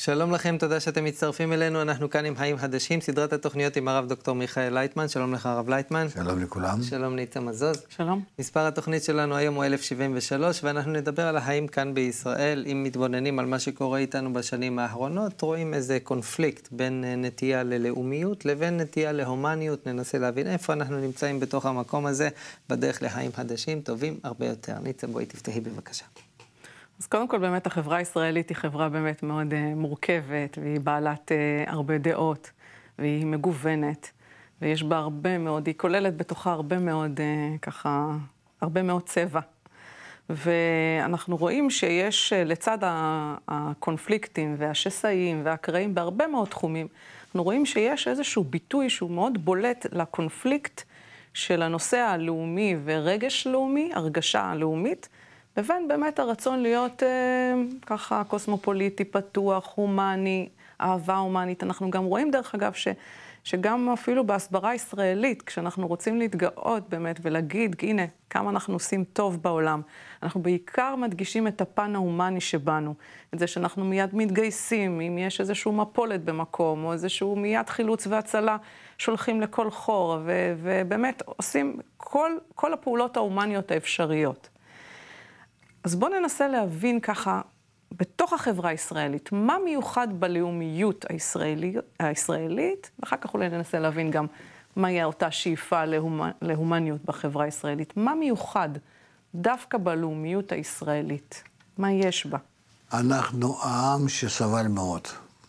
שלום לכם, תודה שאתם מצטרפים אלינו. אנחנו כאן עם חיים חדשים, סדרת התוכניות עם הרב דוקטור מיכאל לייטמן. שלום לך, הרב לייטמן. שלום לכולם. שלום ניצה מזוז. שלום. מספר התוכנית שלנו היום הוא 1073, ואנחנו נדבר על החיים כאן בישראל. אם מתבוננים על מה שקורה איתנו בשנים האחרונות, רואים איזה קונפליקט בין נטייה ללאומיות לבין נטייה להומניות. ננסה להבין איפה אנחנו נמצאים בתוך המקום הזה, בדרך לחיים חדשים, טובים הרבה יותר. ניצה, בואי תפתחי בבקשה. אז קודם כל באמת החברה הישראלית היא חברה באמת מאוד מורכבת, והיא בעלת הרבה דעות, והיא מגוונת, ויש בה הרבה מאוד, היא כוללת בתוכה הרבה מאוד הרבה מאוד צבע. ואנחנו רואים שיש לצד הקונפליקטים והשסעים והקרעים בהרבה מאוד תחומים, אנחנו רואים שיש איזשהו ביטוי שהוא מאוד בולט לקונפליקט של הנושא הלאומי ורגש לאומי, הרגשה לאומית, לבין באמת הרצון להיות ככה קוסמופוליטי, פתוח, הומני, אהבה הומנית. אנחנו גם רואים דרך אגב שגם אפילו בהסברה ישראלית, כשאנחנו רוצים להתגאות באמת ולהגיד, הנה, כמה אנחנו עושים טוב בעולם, אנחנו בעיקר מדגישים את הפן ההומני שבנו, את זה שאנחנו מיד מתגייסים, אם יש איזשהו מפולת במקום, או איזשהו מיד חילוץ והצלה, שולחים לכל חור, ובאמת עושים כל הפעולות ההומניות האפשריות. אז בואו ננסה להבין ככה, בתוך החברה הישראלית, מה מיוחד בלאומיות הישראלית, ואחר כך אולי ננסה להבין גם מהי אותה שאיפה להומניות בחברה הישראלית. מה מיוחד דווקא בלאומיות הישראלית? מה יש בה? אנחנו עם שסבל מאוד,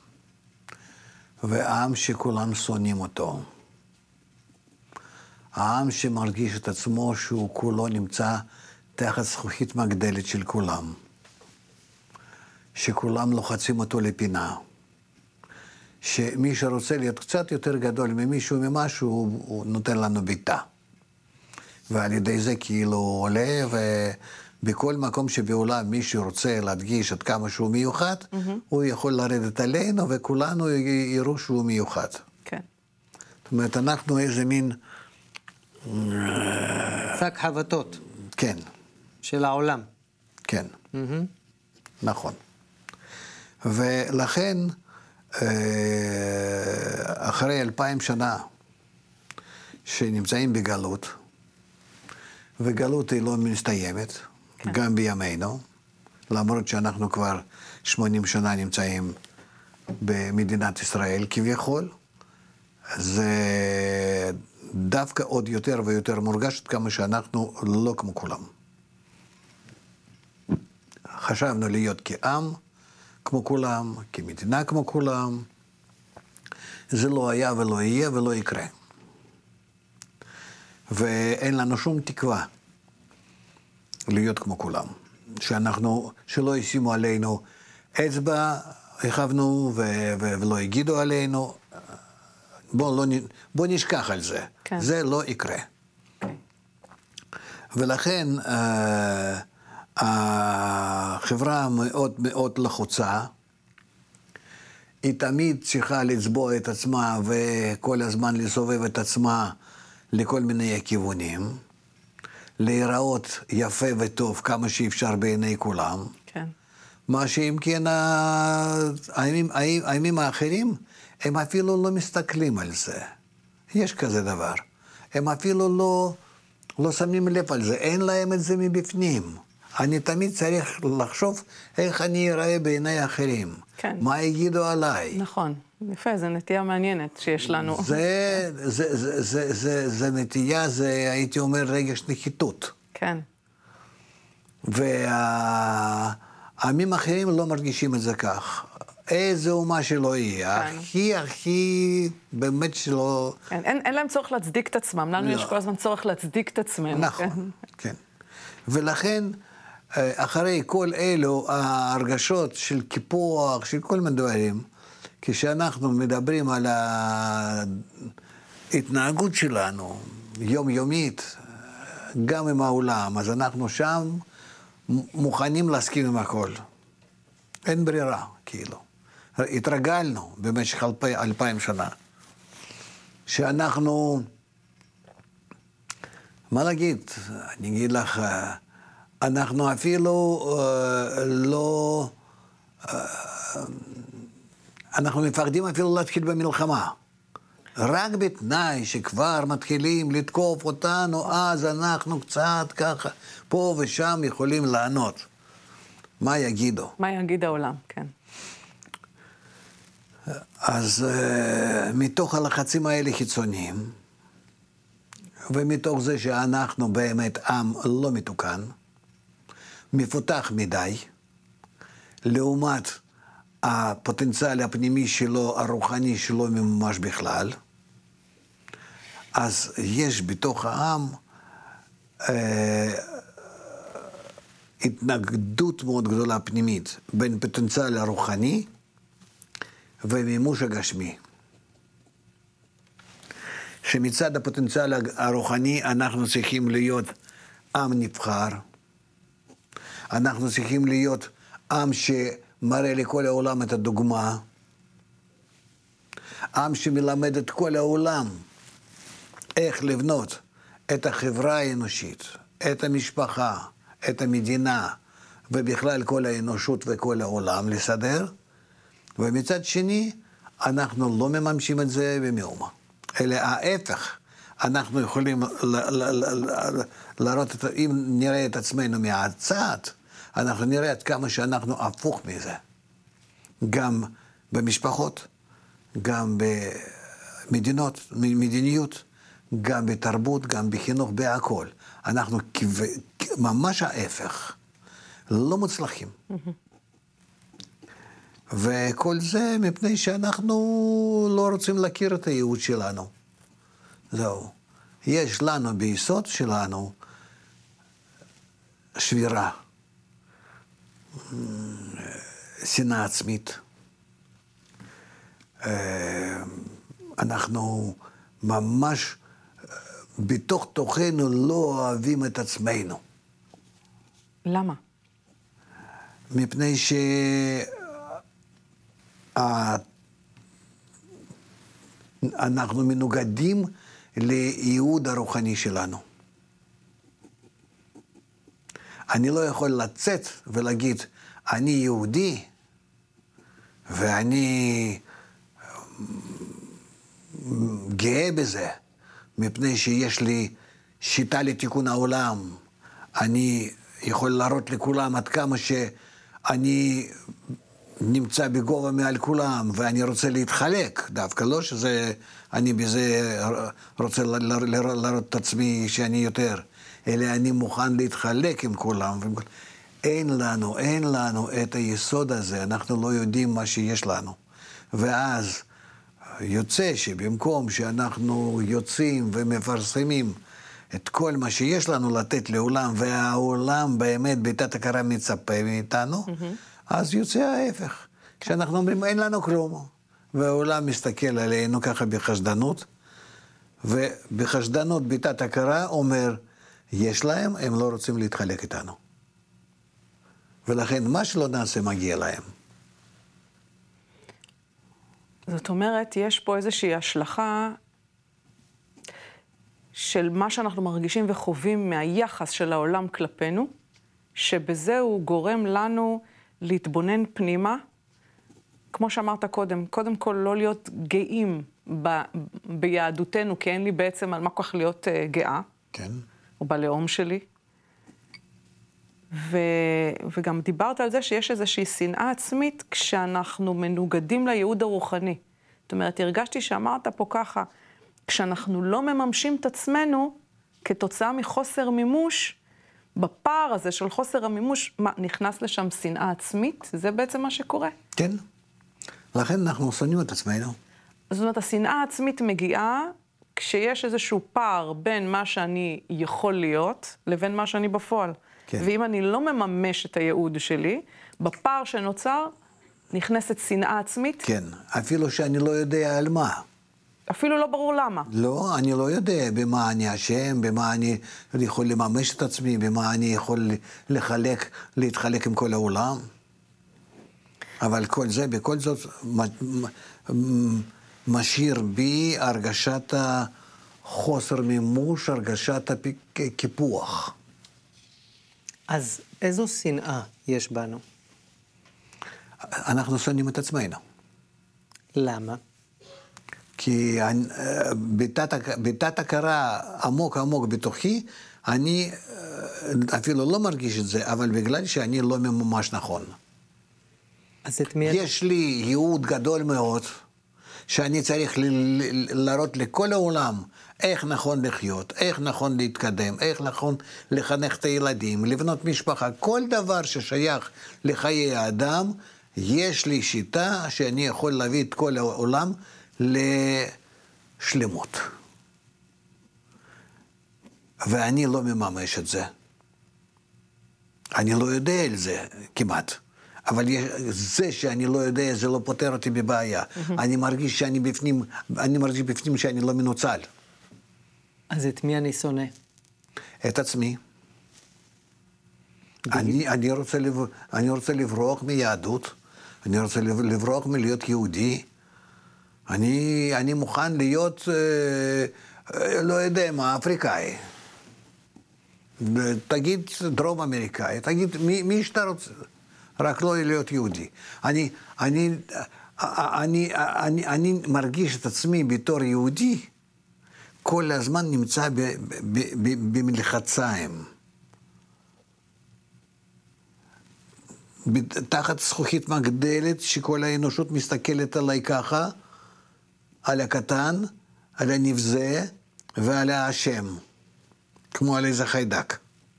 ועם שכולם שונאים אותו. העם שמרגיש את עצמו שהוא כולו נמצא תחת זכוכית מגדלת של כולם, שכולם לוחצים אותו לפינה, שמי שרוצה להיות קצת יותר גדול ממישהו ממשהו, הוא נותן לנו ביטה. ועל ידי זה כאילו עולה, ובכל מקום שבעולם מישהו רוצה להדגיש עד כמה שהוא מיוחד, הוא יכול לרדת עלינו, וכולנו יראו שהוא מיוחד. כן. זאת אומרת, אנחנו איזה מין שק חבטות. כן. של העולם. כן, נכון. ולכן, אחרי 2000 שנה שנמצאים בגלות, וגלות היא לא מסתיימת, כן. גם בימינו, למרות שאנחנו כבר 80 שנה נמצאים במדינת ישראל כביכול, זה דווקא עוד יותר ויותר מורגש כמה שאנחנו לא כמו כולם. חשבנו להיות כעם כמו כולם, כמדינה כמו כולם. זה לא היה ולא יהיה ולא יקרה. ואין לנו שום תקווה להיות כמו כולם. שלא ישימו עלינו אצבע, הכבנו ולא יגידו עלינו. בוא נשכח על זה. כן. זה לא יקרה. ולכן החברה מאוד מאוד לחוצה, היא תמיד צריכה לצבוע את עצמה וכל הזמן לסובב את עצמה לכל מיני כיוונים, להיראות יפה וטוב כמה שאפשר בעיני כולם. כן. מה שאם כן הימים האחרים, הם אפילו לא מסתכלים על זה. יש כזה דבר. הם אפילו לא שמים לב על זה, אין להם את זה מבפנים. אני תמיד צריך לחשוב איך אני אראה בעיני אחרים. כן. מה יגידו עליי. נכון, יפה, זו נטייה מעניינת שיש לנו. זה נטייה, זה הייתי אומר רגש נחיתות. כן. והעמים אחרים לא מרגישים את זה כך. איזה אומה שלא יהיה, הכי באמת שלא... כן, אין להם צורך להצדיק את עצמם, לנו יש כל הזמן צורך להצדיק את עצמנו. נכון, כן. ולכן, אחרי כל אלו ההרגשות של קיפוח, של כל מיני דברים, כשאנחנו מדברים על ההתנהגות שלנו, יומיומית, גם עם העולם, אז אנחנו שם מוכנים להסכים עם הכל. אין ברירה, כאילו. התרגלנו במשך 2000 שנה, שאנחנו, מה להגיד, אני אגיד לך, אנחנו אפילו לא אנחנו מפחדים אפילו להתחיל במלחמה. רק בתנאי שכבר מתחילים לתקוף אותנו, אז אנחנו קצת ככה, פה ושם יכולים לענות. מה יגידו? מה יגיד העולם, כן. אז מתוך הלחצים האלה חיצוניים, ומתוך זה שאנחנו באמת עם לא מתוקן, מפותח מדי, לעומת הפוטנציאל הפנימי שלו, הרוחני שלו ממש בכלל, אז יש בתוך העם התנגדות מאוד גדולה פנימית בין פוטנציאל הרוחני ומימוש הגשמי. שמצד הפוטנציאל הרוחני אנחנו צריכים להיות עם נבחר, אנחנו צריכים להיות עם שמראה לכל העולם את הדוגמה, עם שמלמד את כל העולם איך לבנות את החברה האנושית, את המשפחה, את המדינה, ובכלל כל האנושות וכל העולם לסדר, ומצד שני אנחנו לא מממשים את זה במאומה. אלא ההפך, אנחנו יכולים לראות, אם נראה את עצמנו מהצד, אנחנו נראה עד כמה שאנחנו הפוך מזה. גם במשפחות, גם במדיניות, גם בתרבות, גם בחינוך, בהכל. אנחנו ממש ההפך, לא מוצלחים. וכל זה מפני שאנחנו לא רוצים להכיר את הייעוד שלנו. זהו. יש לנו ביסוד שלנו שבירה, שנאה עצמית. אנחנו ממש בתוך תוכנו לא אוהבים את עצמנו. למה? מפני אנחנו מנוגדים לייעוד הרוחני שלנו. אני לא יכול לצאת ולהגיד, אני יהודי, ואני גאה בזה, מפני שיש לי שיטה לתיקון העולם. אני יכול להראות לכולם עד כמה שאני נמצא בגובה מעל כולם, ואני רוצה להתחלק, דווקא לא שזה, אני בזה רוצה להראות את עצמי שאני יותר, אלא אני מוכן להתחלק עם כולם. אין לנו את היסוד הזה, אנחנו לא יודעים מה שיש לנו. ואז יוצא שבמקום שאנחנו יוצאים ומפרסמים את כל מה שיש לנו לתת לעולם, והעולם באמת בתת הכרה מצפה מאיתנו, אז יוצא ההפך. כשאנחנו אומרים, אין לנו כלום. והעולם מסתכל עלינו ככה בחשדנות, ובחשדנות בתת הכרה אומר, יש להם, הם לא רוצים להתחלק איתנו. ולכן מה שלא נעשה מגיע להם. זאת אומרת, יש פה איזושהי השלכה של מה שאנחנו מרגישים וחווים מהיחס של העולם כלפינו, שבזה הוא גורם לנו להתבונן פנימה, כמו שאמרת קודם כל לא להיות גאים ביהדותנו, כי אין לי בעצם על מה כל כך להיות גאה, כן. או בלאום שלי. וגם דיברת על זה שיש איזושהי שנאה עצמית כשאנחנו מנוגדים לייעוד הרוחני. זאת אומרת, הרגשתי שאמרת פה ככה, כשאנחנו לא מממשים את עצמנו כתוצאה מחוסר מימוש, בפער הזה של חוסר המימוש, נכנס לשם שנאה עצמית? זה בעצם מה שקורה? כן. לכן אנחנו שונאים את עצמנו. זאת אומרת, השנאה העצמית מגיעה כשיש איזשהו פער בין מה שאני יכול להיות לבין מה שאני בפועל. כן. ואם אני לא מממש את הייעוד שלי, בפער שנוצר נכנסת שנאה עצמית. כן, אפילו שאני לא יודע על מה. אפילו לא ברור למה. לא, אני לא יודע במה אני אשם, במה אני יכול לממש את עצמי, במה אני יכול להתחלק עם כל העולם. אבל כל זה, בכל זאת, משאיר בי הרגשת החוסר מימוש, הרגשת הקיפוח. אז איזו שנאה יש בנו? אנחנו שונאים את עצמנו. למה? כי בתת הכרה עמוק עמוק בתוכי, אני אפילו לא מרגיש את זה, אבל בגלל שאני לא ממומש נכון. אז את מי... יש לי ייעוד גדול מאוד, שאני צריך להראות לכל העולם איך נכון לחיות, איך נכון להתקדם, איך נכון לחנך את הילדים, לבנות משפחה, כל דבר ששייך לחיי האדם, יש לי שיטה שאני יכול להביא את כל העולם לשלמות. ואני לא מממש את זה. אני לא יודע על זה כמעט. אבל זה שאני לא יודע, זה לא פותר אותי בבעיה. אני מרגיש שאני בפנים, אני מרגיש בפנים שאני לא מנוצל. אז את מי אני שונא? את עצמי. אני רוצה לברוח מיהדות, אני רוצה לברוח מלהיות יהודי. אני מוכן להיות, לא יודע מה, אפריקאי. תגיד דרום אמריקאי, תגיד מי שאתה רוצה. רק לא להיות יהודי. אני מרגיש את עצמי בתור יהודי, כל הזמן נמצא במלחציים. תחת זכוכית מגדלת, שכל האנושות מסתכלת עליי ככה, על הקטן, על הנבזה ועל האשם, כמו על איזה חיידק.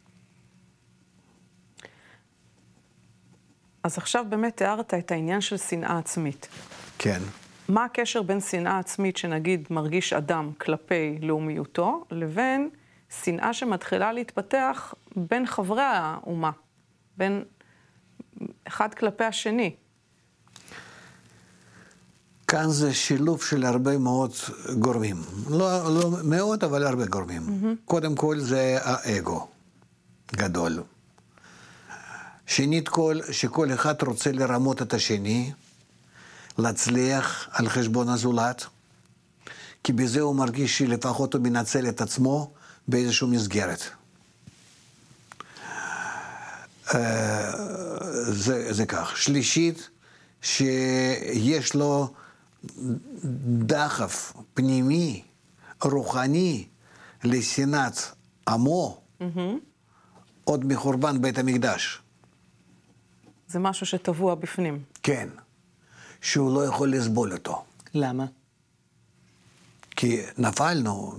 אז עכשיו באמת תיארת את העניין של שנאה עצמית. כן. מה הקשר בין שנאה עצמית שנגיד מרגיש אדם כלפי לאומיותו, לבין שנאה שמתחילה להתפתח בין חברי האומה, בין אחד כלפי השני? כאן זה שילוב של הרבה מאוד גורמים. לא מאות, אבל הרבה גורמים. קודם כל זה האגו גדול. שנית כל, שכל אחד רוצה לרמות את השני, להצליח על חשבון הזולת, כי בזה הוא מרגיש שלפחות הוא מנצל את עצמו באיזושהי מסגרת. זה כך. שלישית, שיש לו דחף פנימי, רוחני, לשנאת עמו, עוד מחורבן בית המקדש. זה משהו שטבוע בפנים. כן, שהוא לא יכול לסבול אותו. למה? כי נפלנו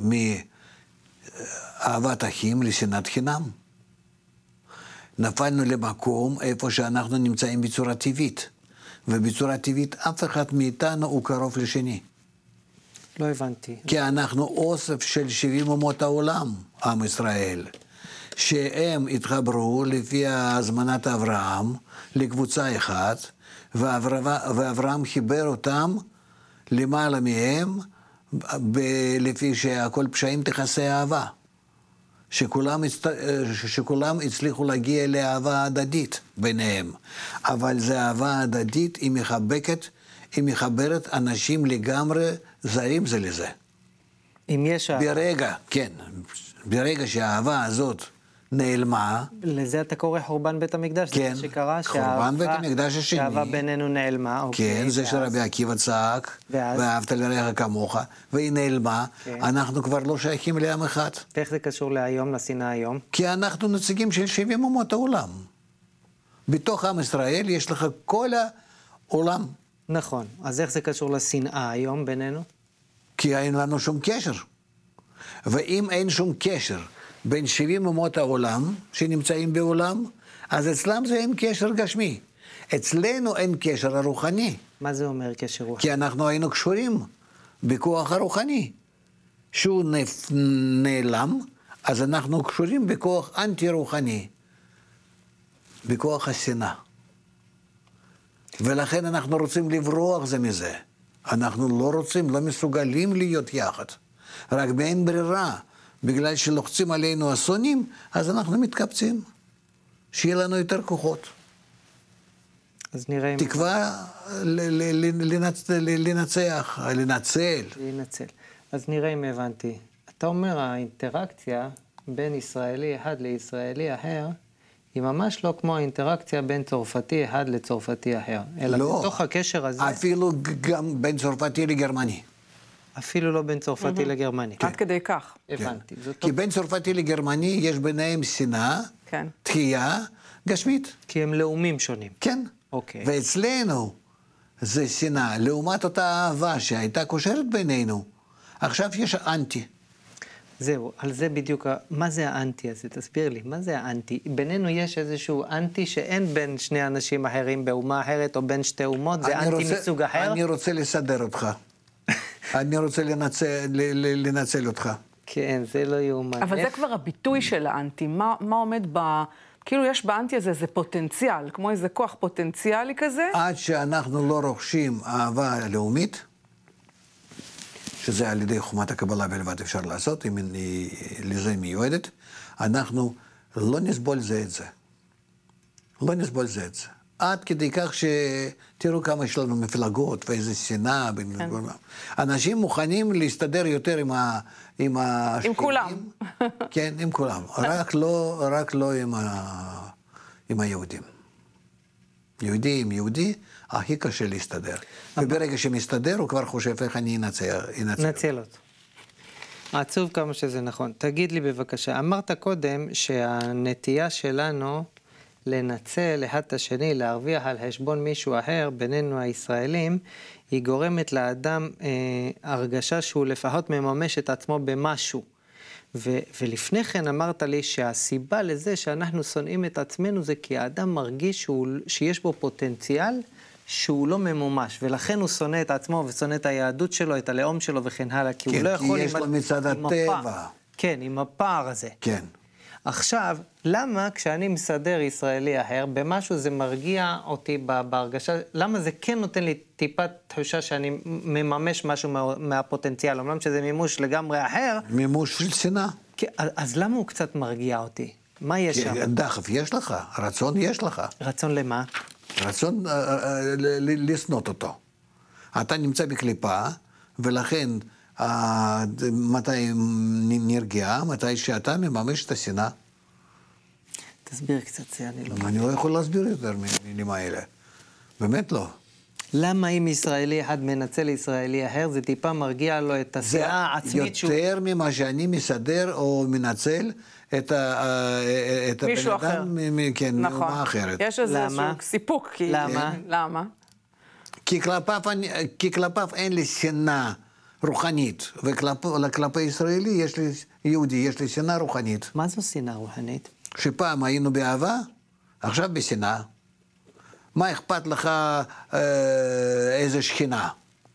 מאהבת אחים לשנאת חינם. נפלנו למקום איפה שאנחנו נמצאים בצורה טבעית, ובצורה טבעית אף אחד מאיתנו הוא קרוב לשני. לא הבנתי. כי אנחנו אוסף של 70 אומות העולם, עם ישראל, שהם התחברו לפי הזמנת אברהם לקבוצה אחת, ואברהם חיבר אותם למעלה מהם, לפי שהכל פשעים תכסה אהבה. שכולם הצליחו להגיע לאהבה הדדית ביניהם. אבל זו אהבה הדדית, היא מחבקת, היא מחברת אנשים לגמרי זרים זה לזה. אם יש אהבה. ברגע שהאהבה הזאת נעלמה. לזה אתה קורא חורבן בית המקדש? כן, זה שקרה, חורבן בית המקדש השני. שהאהבה בינינו נעלמה. כן, זה שרבי עקיבא צעק, ואהבת לרעך כמוך, והיא נעלמה, אנחנו כבר לא שייכים לעם אחד. ואיך זה קשור להיום, לשנאה היום? כי אנחנו נציגים של 70 אומות העולם. בתוך עם ישראל יש לך כל העולם. נכון, אז איך זה קשור לשנאה היום בינינו? כי אין לנו שום קשר. ואם אין שום קשר בין 70 אומות העולם שנמצאים בעולם, אז אצלם זה אין קשר גשמי. אצלנו אין קשר הרוחני. מה זה אומר קשר רוחני? כי אנחנו היינו קשורים בכוח הרוחני. שהוא נעלם, אז אנחנו קשורים בכוח אנטי-רוחני. בכוח השנאה. ולכן אנחנו רוצים לברוח זה מזה. אנחנו לא רוצים, לא מסוגלים להיות יחד. רק באין ברירה. בגלל שלוחצים עלינו אסונים, אז אנחנו מתקבצים. שיהיה לנו יותר כוחות. אז נראה אם... תקווה לנצח, לנצל. אז נראה אם הבנתי. אתה אומר, האינטראקציה בין ישראלי אחד לישראלי אחר, היא ממש לא כמו האינטראקציה בין צרפתי אחד לצרפתי אחר, אלא לא. בתוך הקשר הזה, אפילו גם בין צרפתי לגרמני. אפילו לא בין צרפתי לגרמני. עד כדי כך. הבנתי. זאת כי בין צרפתי לגרמני יש ביניהם שנאה, כן. תחייה, גשמית. כי הם לאומים שונים. כן. אוקיי. ואצלנו זה שנאה, לעומת אותה אהבה שהייתה קושרת בינינו. עכשיו יש אנטי. זהו, על זה בדיוק, מה זה האנטי הזה? תסביר לי, מה זה האנטי? בינינו יש איזשהו אנטי שאין בין שני אנשים אחרים באומה אחרת, או בין שתי אומות, זה אנטי מסוג אחר? אני רוצה לסדר אותך. אני רוצה לנצל אותך. כן, זה לא יאומן. אבל זה כבר הביטוי של האנטי. מה עומד כאילו יש באנטי הזה איזה פוטנציאל, כמו איזה כוח פוטנציאלי כזה. עד שאנחנו לא רוכשים אהבה לאומית, שזה על ידי חומת הקבלה בלבד אפשר לעשות, אם היא לזה מיועדת, אנחנו לא נסבול זה את זה. לא נסבול זה את זה. עד כדי כך שתראו כמה יש לנו מפלגות ואיזה שנאה. כן. אנשים מוכנים להסתדר יותר עם השכנים. עם כולם. כן, עם כולם. רק לא עם היהודים. יהודי עם יהודי, הכי קשה להסתדר. וברגע שמסתדר, הוא כבר חושב איך אני אנצל אותו. עצוב כמה שזה נכון. תגיד לי בבקשה, אמרת קודם שהנטייה שלנו לנצל אחד את השני, להרוויח על חשבון מישהו אחר, בינינו הישראלים, היא גורמת לאדם הרגשה שהוא לפחות מממש את עצמו במשהו. ולפני כן אמרת לי שהסיבה לזה שאנחנו שונאים את עצמנו זה כי האדם מרגיש שיש בו פוטנציאל שהוא לא ממומש, ולכן הוא שונא את עצמו ושונא את היהדות שלו, את הלאום שלו וכן הלאה, כי כן, הוא לא יכול... כי יש לו מצד הטבע. כן, עם הפער הזה. כן. עכשיו, למה כשאני מסדר ישראלי אחר, במשהו זה מרגיע אותי בהרגשה, למה זה כן נותן לי טיפת תחושה שאני מממש משהו מהפוטנציאל, אומנם שזה מימוש לגמרי אחר? מימוש של שנאה. אז למה הוא קצת מרגיע אותי? מה יש שם? דחף יש לך, רצון יש לך. רצון למה? רצון לסנות אותו. אתה נמצא בקליפה, ולכן מתי נרגע, מתי שאתה מממש את השנאה. תסביר קצת, זה אני לא... אני לא יכול להסביר יותר מילים האלה. באמת לא. למה אם ישראלי אחד מנצל ישראלי אחר, זה טיפה מרגיע לו את השנאה העצמית שהוא... זה יותר ממה שאני מסדר או מנצל את הבן אדם, כן, מאומה אחרת. יש איזשהו סיפוק. למה? למה? כי כלפיו אין לי שנאה רוחנית, וכלפי ישראלי יש לי, יהודי, יש לי שנאה רוחנית. מה זו שנאה רוחנית? שפעם היינו באהבה, עכשיו בשנאה. מה אכפת לך איזה שכינה?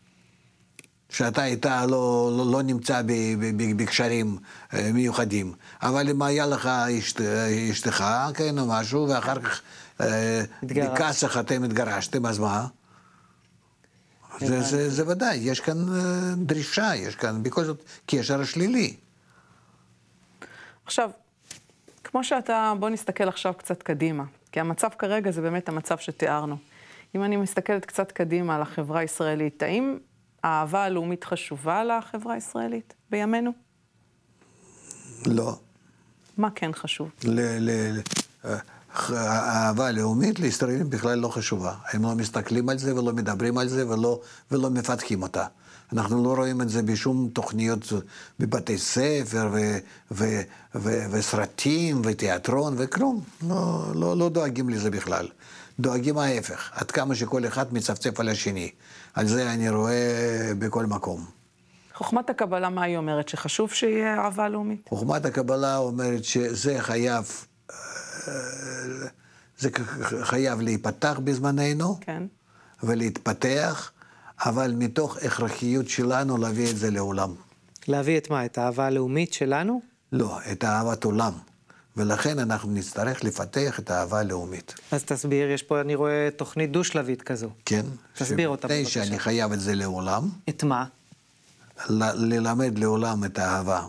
שאתה איתה לא נמצא בקשרים מיוחדים. אבל אם היה לך אשתך, כן, או משהו, ואחר כך בכסח אתם התגרשתם, אז מה? זה ודאי, יש כאן דרישה, יש כאן בכל זאת קשר שלילי. עכשיו, כמו בוא נסתכל עכשיו קצת קדימה, כי המצב כרגע זה באמת המצב שתיארנו. אם אני מסתכלת קצת קדימה על החברה הישראלית, האם האהבה הלאומית חשובה לחברה הישראלית בימינו? לא. מה כן חשוב? האהבה הלאומית לישראלים בכלל לא חשובה. הם לא מסתכלים על זה ולא מדברים על זה ולא מפתחים אותה. אנחנו לא רואים את זה בשום תוכניות בבתי ספר וסרטים ותיאטרון וכלום. לא דואגים לזה בכלל. דואגים ההפך. עד כמה שכל אחד מצפצף על השני. על זה אני רואה בכל מקום. חוכמת הקבלה, מה היא אומרת? שחשוב שיהיה אהבה לאומית? חוכמת הקבלה אומרת שזה חייב להיפתח בזמננו, כן. ולהתפתח, אבל מתוך הכרחיות שלנו להביא את זה לעולם. להביא את מה? את האהבה הלאומית שלנו? לא, את אהבת עולם. ולכן אנחנו נצטרך לפתח את האהבה הלאומית. אז תסביר, יש פה, אני רואה תוכנית דו-שלבית כזו. כן. תסביר אותה בבקשה. שאני חייב את זה לעולם. את מה? ללמד לעולם את האהבה.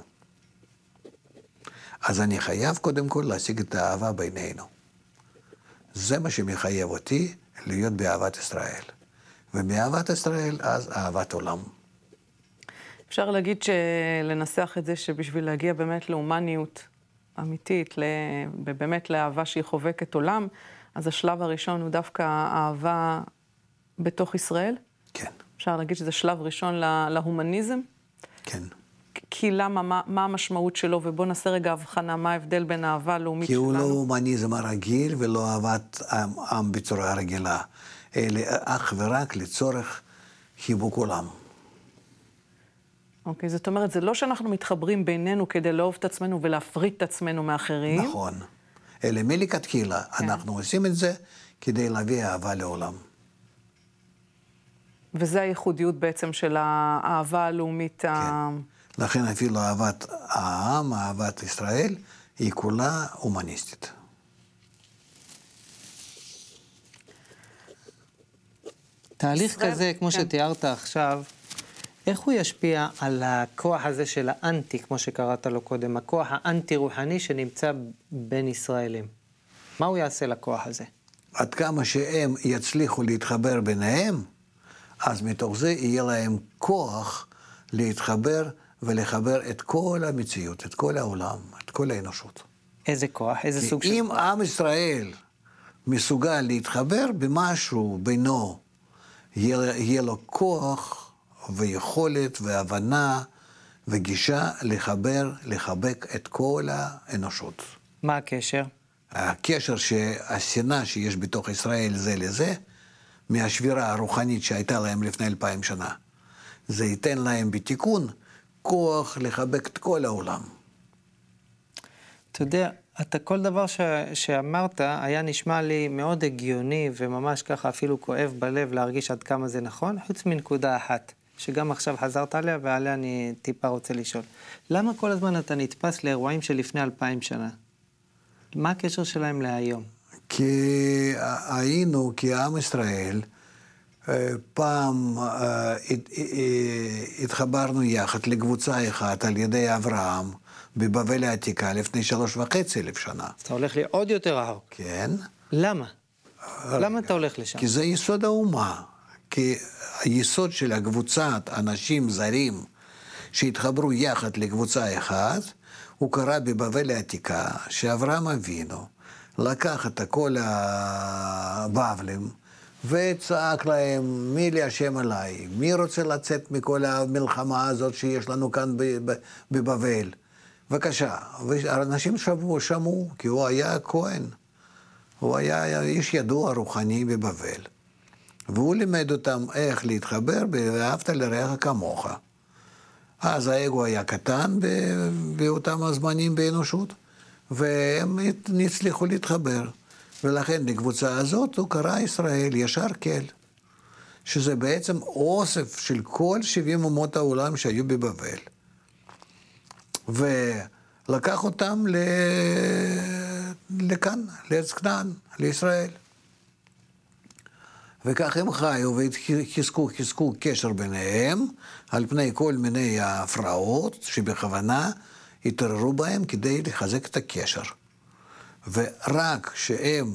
אז אני חייב קודם כל להשיג את האהבה בינינו. זה מה שמחייב אותי להיות באהבת ישראל. ומאהבת ישראל אז אהבת עולם. אפשר להגיד לנסח את זה שבשביל להגיע באמת להומניות אמיתית, באמת לאהבה שהיא חובקת עולם, אז השלב הראשון הוא דווקא האהבה בתוך ישראל? כן. אפשר להגיד שזה שלב ראשון להומניזם? כן. כי למה, מה המשמעות שלו? ובוא נעשה רגע הבחנה, מה ההבדל בין האהבה הלאומית כי שלנו? הוא לא הומניזם הרגיל ולא אהבת עם בצורה רגילה, אלא אך ורק לצורך חיבוק עולם. אוקיי, זאת אומרת, זה לא שאנחנו מתחברים בינינו כדי לאהוב את עצמנו ולהפריד את עצמנו מאחרים. נכון. אלא מלכתחילה, אנחנו עושים את זה כדי להביא אהבה לעולם. וזה הייחודיות בעצם של האהבה הלאומית. כן. לכן אפילו אהבת העם, אהבת ישראל, היא כולה הומניסטית. תהליך כזה, כמו שתיארת עכשיו, איך הוא ישפיע על הכוח הזה של האנטי, כמו שקראת לו קודם, הכוח האנטי-רוחני שנמצא בין ישראלים? מה הוא יעשה לכוח הזה? עד כמה שהם יצליחו להתחבר ביניהם, אז מתוך זה יהיה להם כוח להתחבר ולחבר את כל המציאות, את כל העולם, את כל האנושות. איזה כוח? איזה סוג של אם כוח? עם ישראל מסוגל להתחבר במשהו בינו, יהיה לו כוח ויכולת והבנה וגישה לחבק את כל האנושות. מה הקשר? הקשר שהשנאה שיש בתוך ישראל זה לזה, מהשבירה הרוחנית שהייתה להם לפני 2000 שנה. זה ייתן להם בתיקון כוח לחבק את כל העולם. אתה יודע, כל דבר שאמרת היה נשמע לי מאוד הגיוני וממש ככה אפילו כואב בלב להרגיש עד כמה זה נכון, חוץ מנקודה אחת, שגם עכשיו חזרת עליה ועליה אני טיפה רוצה לשאול. למה כל הזמן אתה נתפס לאירועים שלפני 2000 שנה? מה הקשר שלהם להיום? כי היינו כעם ישראל, פעם התחברנו יחד לקבוצה אחת על ידי אברהם בבבל העתיקה לפני 3,500 שנה. אתה הולך לי עוד יותר רחוק. כן. למה? למה אתה הולך לשם? כי זה יסוד האומה. כי היסוד של הקבוצת אנשים זרים שהתחברו יחד לקבוצה אחת, הוא קרה בבבל העתיקה, שאברהם אבינו לקח את כל הבבלים, וצעק להם, מי להשם עליי? מי רוצה לצאת מכל המלחמה הזאת שיש לנו כאן בבבל? בבקשה. ואנשים שמעו, כי הוא היה כהן. הוא היה איש ידוע רוחני בבבל. והוא לימד אותם איך להתחבר, ואהבת לרעך כמוך. אז האגו היה קטן באותם הזמנים באנושות, והם הצליחו להתחבר. ולכן לקבוצה הזאת הוא קרא ישראל ישר כל, שזה בעצם אוסף של כל 70 אומות העולם שהיו בבבל. ולקח אותם לכאן, לארץ כנען, לישראל. וכך הם חיו וחיזקו קשר ביניהם, על פני כל מיני הפרעות שבכוונה התעוררו בהם כדי לחזק את הקשר. ורק כשהם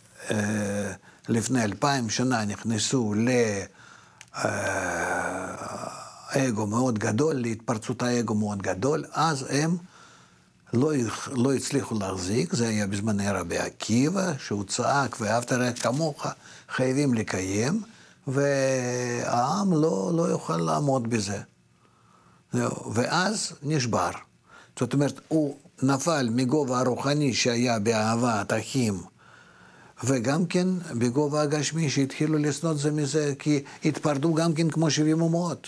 לפני 2000 שנה נכנסו לאגו מאוד גדול, להתפרצות האגו מאוד גדול, אז הם לא הצליחו להחזיק. זה היה בזמני רבי עקיבא, שהוא צעק ואהבת לרעך כמוך, חייבים לקיים, והעם לא יוכל לעמוד בזה. ואז נשבר. זאת אומרת, הוא נפל מגובה הרוחני שהיה באהבת אחים, וגם כן בגובה הגשמי שהתחילו לשנות זה מזה, כי התפרדו גם כן כמו 70 אומות.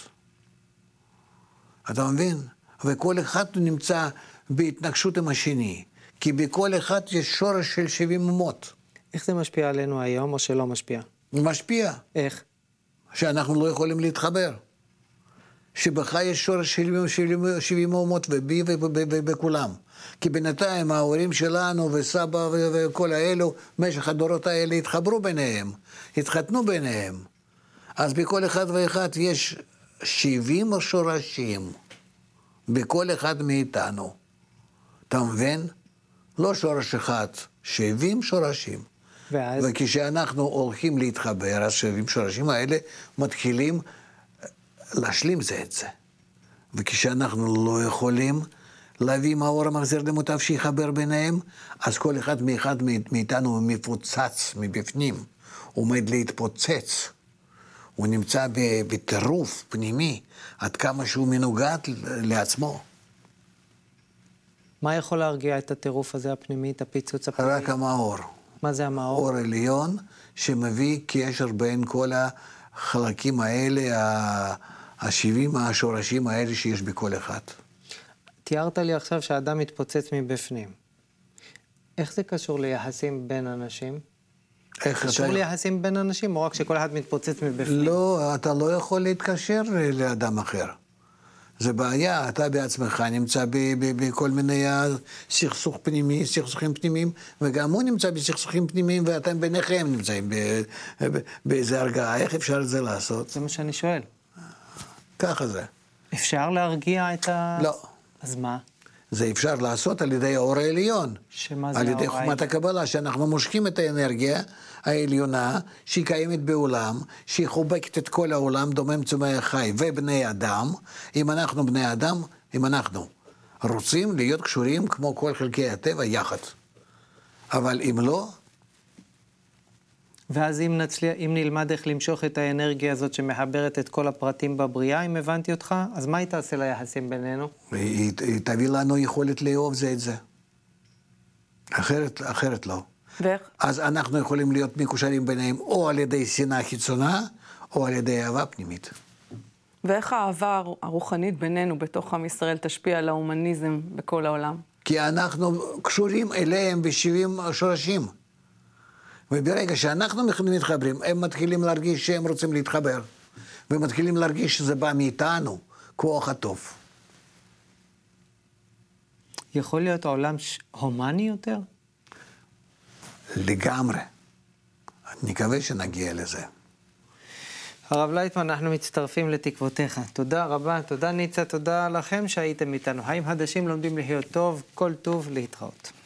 אתה מבין? וכל אחד נמצא בהתנגשות עם השני, כי בכל אחד יש שורש של 70 אומות. איך זה משפיע עלינו היום או שלא משפיע? משפיע. איך? שאנחנו לא יכולים להתחבר. שבך יש שורש של 70 אומות ובי ובכולם. כי בינתיים ההורים שלנו וסבא וכל האלו, במשך הדורות האלה התחברו ביניהם, התחתנו ביניהם. אז בכל אחד ואחד יש 70 שורשים, בכל אחד מאיתנו. אתה מבין? לא שורש אחד, 70 שורשים. ואז? וכשאנחנו הולכים להתחבר, אז 70 שורשים האלה מתחילים להשלים זה את זה. וכשאנחנו לא יכולים, להביא מאור המחזיר למוטב שיחבר ביניהם, אז כל אחד מאיתנו מפוצץ מבפנים, עומד להתפוצץ. הוא נמצא בטירוף פנימי, עד כמה שהוא מנוגד לעצמו. מה יכול להרגיע את הטירוף הזה הפנימי, את הפיצוץ הפנימי? רק המאור. מה זה המאור? אור עליון שמביא קשר בין כל החלקים האלה, ה70 השורשים האלה שיש בכל אחד. תיארת לי עכשיו שהאדם מתפוצץ מבפנים. איך זה קשור ליחסים בין אנשים? קשור ליחסים בין אנשים, או רק שכל אחד מתפוצץ מבפנים? לא, אתה לא יכול להתקשר לאדם אחר. זה בעיה, אתה בעצמך נמצא בכל מיני סכסוכים פנימיים, וגם הוא נמצא בסכסוכים פנימיים, ואתם ביניכם נמצאים באיזה הרגעה. איך אפשר את זה לעשות? זה מה שאני שואל. ככה זה. אפשר להרגיע את ה... לא. אז מה? זה אפשר לעשות על ידי האור העליון. שמה זה על האור ידי חוכמת הקבלה, שאנחנו מושכים את האנרגיה העליונה, שהיא קיימת בעולם, שהיא חובקת את כל העולם, דומם צומח חי ובני אדם. אם אנחנו בני אדם, אם אנחנו רוצים להיות קשורים כמו כל חלקי הטבע יחד. אבל אם לא... ואז אם נלמד איך למשוך את האנרגיה הזאת שמחברת את כל הפרטים בבריאה, אם הבנתי אותך, אז מה היא תעשה ליחסים בינינו? היא תביא לנו יכולת לאהוב זה את זה. אחרת לא. ואיך? אז אנחנו יכולים להיות מקושרים ביניהם או על ידי שנאה חיצונה, או על ידי אהבה פנימית. ואיך האהבה הרוחנית בינינו, בתוך עם ישראל, תשפיע על ההומניזם בכל העולם? כי אנחנו קשורים אליהם ב70 שורשים. וברגע שאנחנו מתחברים, הם מתחילים להרגיש שהם רוצים להתחבר. ומתחילים להרגיש שזה בא מאיתנו, כוח הטוב. יכול להיות העולם הומני יותר? לגמרי. אני מקווה שנגיע לזה. הרב לייטמן, אנחנו מצטרפים לתקוותיך. תודה רבה, תודה ניצה, תודה לכם שהייתם איתנו. האם חדשים לומדים לחיות טוב, כל טוב, להתראות.